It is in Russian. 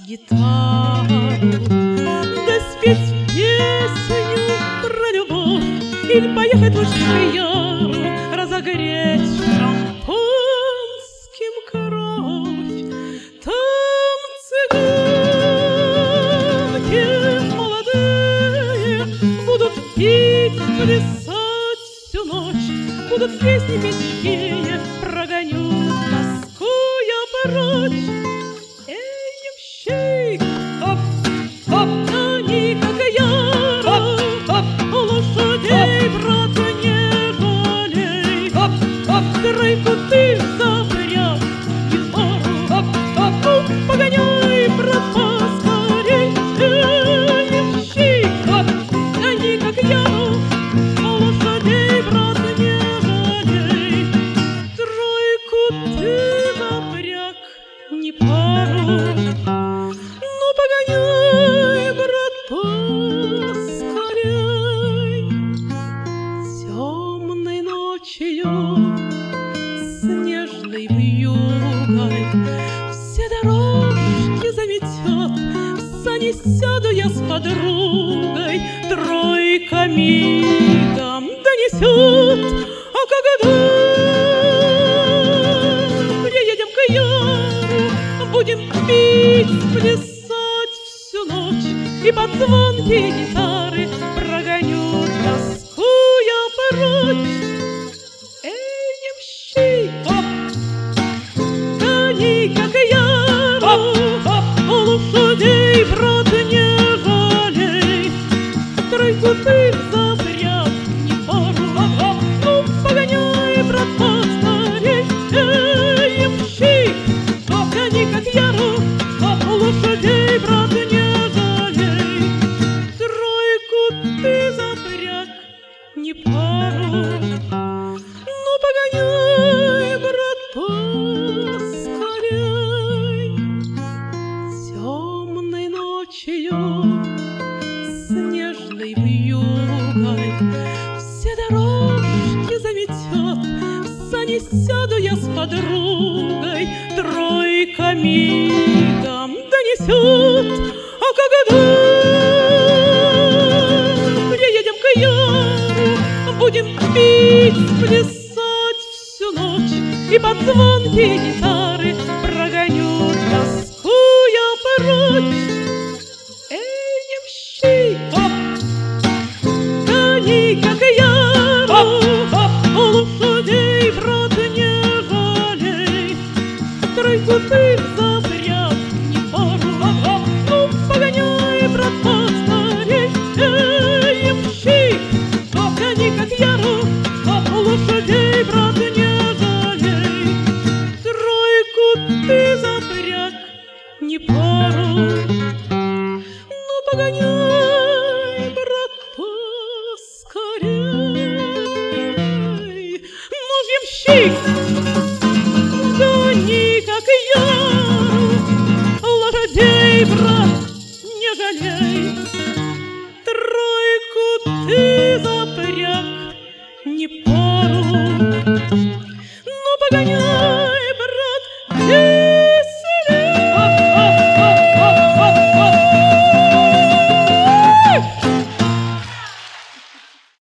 гитару, да спеть песню про любовь или поехать лучше к Яру, разогреть шампанским кровь. Там цыганки молодые будут пить, плясать всю ночь, будут песни песчие, прогоню тоску я прочь. Эй, ямщик, оп, оп, они как Яра, оп, лошадей, брат, не жалей, оп, оп, тройку ты запряг и пару, оп, оп, погоняй, брат, поскорей. Эй, ямщик, оп, они как Яра, лошадей, брат, не жалей, тройку ты запряг, не пару. Ну, погоняй, брат, поскорей. Темной ночью, снежной вьюгой все дорожки заметет, в сани сяду я с подругой, тройка мигом донесет. А когда приедем к Яру, будем пить, плясать всю ночь, и под звонкие гитары прогоню тоску я прочь. Эй, ямщик, оп, гони, как Яру, оп, лошадей, брат, не жалей, тройку ты запряг, не пару, оп, оп, ну, погоняй, брат, поскорей. Эй, ямщик, гони, как Яру, оп, лошадей, брат, не жалей, тройку ты запряг, не пару. Ну, погоняй, брат, поскорей. Темной ночью, снежной вьюгой все дорожки заметет, в сани сяду я с подругой, тройка мигом донесет. А когда приедем к Яру, будем пить, плясать всю ночь, и под звонкие гитары прогоню тоску я прочь. Эй, ямщик, оп, гони, как Яру, оп, лошадей, брат, не жалей, тройку ты